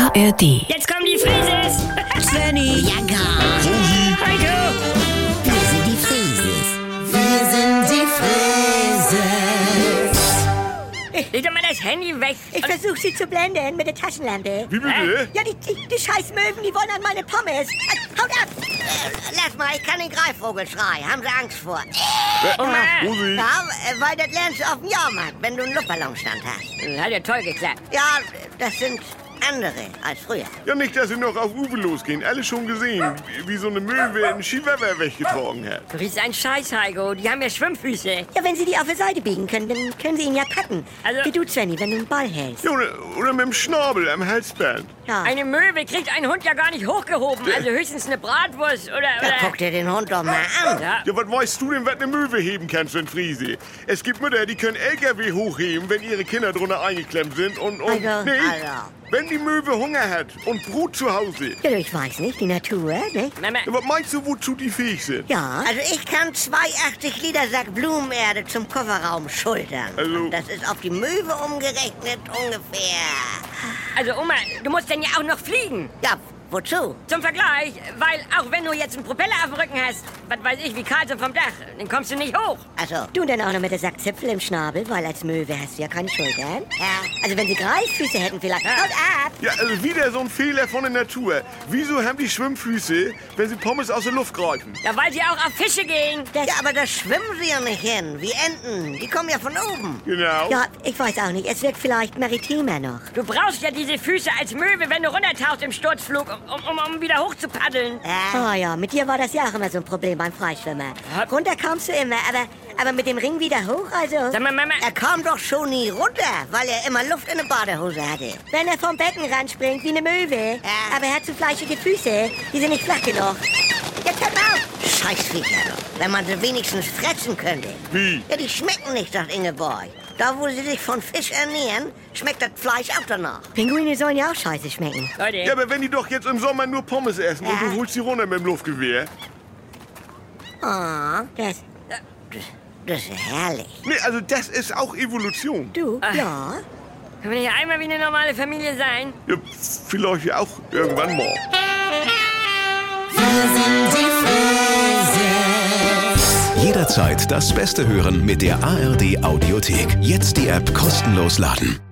ARD. Jetzt kommen die Frieses! Svenny, ja gar. Heiko! Wir sind die Frieses. Wir sind die Frieses. Leg doch mal das Handy weg! Ich versuche sie zu blenden mit der Taschenlampe. Wie bitte? Ja, die scheiß Möwen, die wollen an meine Pommes. Haut ab! Lass mal, ich kann den Greifvogelschrei. Haben Sie Angst vor? Oma! Rosi, Ja, weil das lernst du auf dem Jahrmarkt, wenn du einen Luftballonstand hast. Hat ja toll geklappt. Ja, das sind andere als früher. ja nicht, dass sie noch auf Uwe losgehen. Alle schon gesehen, wie so eine Möwe einen Skiwerfer weggetragen hat. Du bist ein Scheiß, Heiko. Die haben ja Schwimmfüße. Ja, wenn sie die auf die Seite biegen können, dann können sie ihn ja packen. Also- Wie du, Svenny, wenn du einen Ball hältst. Ja, oder mit dem Schnabel am Halsband. Ja. Eine Möwe kriegt ein Hund ja gar nicht hochgehoben. Also höchstens eine Bratwurst oder... Da guck dir den Hund doch mal an. Ja. Ja, was weißt du denn, was eine Möwe heben kann, Sven Friese? Es gibt Mütter, die können LKW hochheben, wenn ihre Kinder drunter eingeklemmt sind und Also, nee, also. wenn die Möwe Hunger hat und Brot zu Hause. Ja, ich weiß nicht, die Natur, ne? Mama, Ja, was meinst du, wozu die fähig sind? Ja. Also ich kann 82 Liter Sack Blumenerde zum Kofferraum schultern. Also- Und das ist auf die Möwe umgerechnet ungefähr. also Oma, du musst denn ja auch noch fliegen. Ja, wozu? Zum Vergleich, weil auch wenn du jetzt einen Propeller auf dem Rücken hast, was weiß ich, wie Karlsson vom Dach, dann kommst du nicht hoch. Also, Du dann auch noch mit der Sackzipfel im Schnabel, weil als Möwe hast du ja keine Schultern. ja. Also wenn sie Greiffüße hätten vielleicht. Ja. Haut ab! Ja, also wieder so ein Fehler von der Natur. Wieso haben die Schwimmfüße, wenn sie Pommes aus der Luft greifen? Ja, weil sie auch auf Fische gehen. Ja, aber da schwimmen sie ja nicht hin, wie Enten. Die kommen ja von oben. Genau. Ja, ich weiß auch nicht. Es wirkt vielleicht maritimer noch. Du brauchst ja diese Füße als Möwe, wenn du runtertauchst im Sturzflug, um wieder hoch zu paddeln. Ja. Oh ja, mit dir war das ja auch immer so ein Problem beim Freischwimmer. Ja. Runter kamst du immer, aber mit dem Ring wieder hoch, also... Sag mal, Mama, Er kam doch schon nie runter, weil er immer Luft in der Badehose hatte. Wenn er vom Beckenrand springt wie eine Möwe. Ja. Aber er hat zu fleischige Füße. Die sind nicht flach genug. Jetzt hört mal auf! Scheißviecher doch. Wenn man sie wenigstens fressen könnte. Wie? Ja, die schmecken nicht, sagt Ingeborg. Da, wo sie sich von Fisch ernähren, schmeckt das Fleisch auch danach. Pinguine sollen ja auch scheiße schmecken. Leute, Ja, aber wenn die doch jetzt im Sommer nur Pommes essen und du holst sie runter mit dem Luftgewehr. Ah, Das... das ist herrlich. Nee, also das ist auch Evolution. Du? Ja. können wir nicht einmal wie eine normale Familie sein? Ja, vielleicht ja auch irgendwann mal. Jederzeit das Beste hören mit der ARD Audiothek. Jetzt die App kostenlos laden.